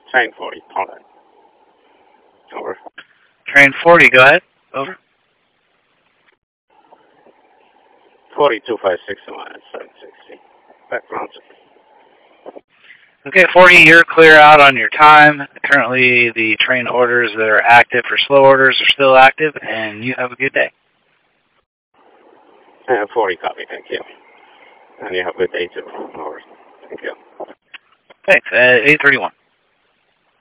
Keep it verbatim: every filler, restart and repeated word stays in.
Train forty, hold on. Over. Train forty, go ahead. Over. forty two five six one, seven sixty. Background. Okay, forty, you're clear out on your time. Currently, the train orders that are active for slow orders are still active, and you have a good day. Uh, forty copy, thank you. And you have a good day too. Over. Thank you. Thanks. Uh, eight thirty-one.